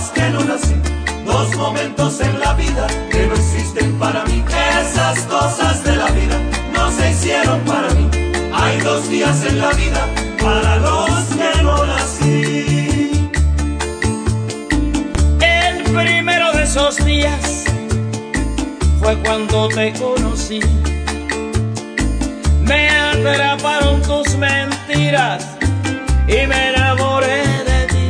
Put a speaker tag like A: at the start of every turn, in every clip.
A: que no nací. Dos momentos en la vida que no existen para mí. Esas cosas de la vida no se hicieron para mí. Hay dos días en la vida para los que no nací.
B: El primero de esos días fue cuando te conocí. Me atraparon tus mentiras y me enamoré de ti,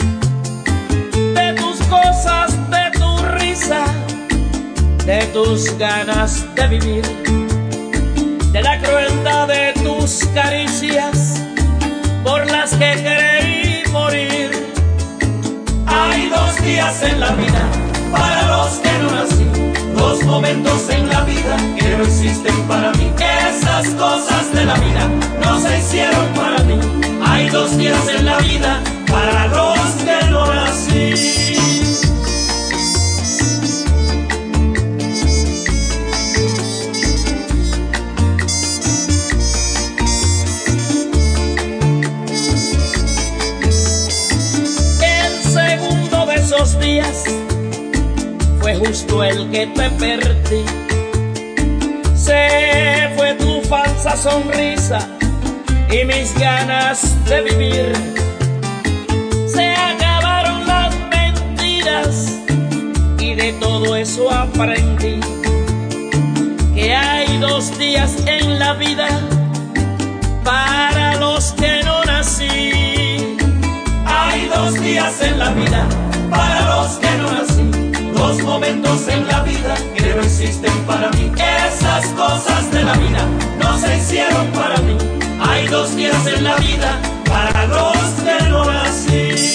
B: de tus cosas, de tu risa, de tus ganas de vivir, de la crueldad de tus caricias por las que creí morir.
A: Hay dos días en la vida para los que no nací. Dos momentos en la vida que no existen para mí. Esas cosas de la vida no se hicieron para mí. Hay dos días en la vida para los que no nací.
B: El segundo de esos días fue justo el que te perdí. Se fue tu falsa sonrisa y mis ganas de vivir. Se acabaron las mentiras y de todo eso aprendí que hay dos días en la vida para los que no nací.
A: Hay dos días en la vida para los que no nací. Dos momentos en la vida que no existen para mí. Esas cosas de la vida no se hicieron para mí. Hay dos días en la vida para los que no nací.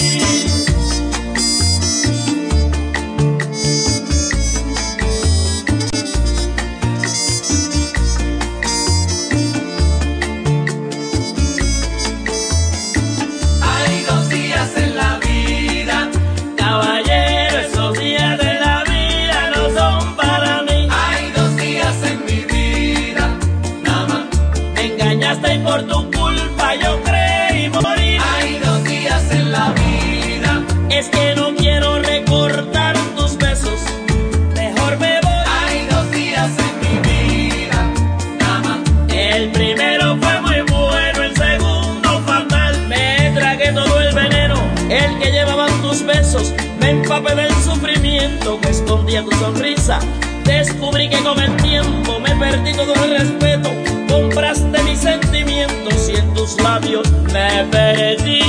A: Hay dos días en la vida,
B: Caballero, esos días de la vida no son para mí.
A: hay dos días en mi vida, nada más.
B: Me engañaste y por tu culpa yo creí morir.
A: Hay dos días en la vida,
B: Es que no quiero recordar tus besos, mejor me voy.
A: hay dos días en mi vida, nada más.
B: El primero fue muy bueno, el segundo fatal. Me tragué todo el veneno, el que llevaban tus besos. Me empapé del sufrimiento que escondía tu sonrisa. Descubrí que con el tiempo me perdí todo el respeto. Compraste mis sentimientos y en tus labios me perdí.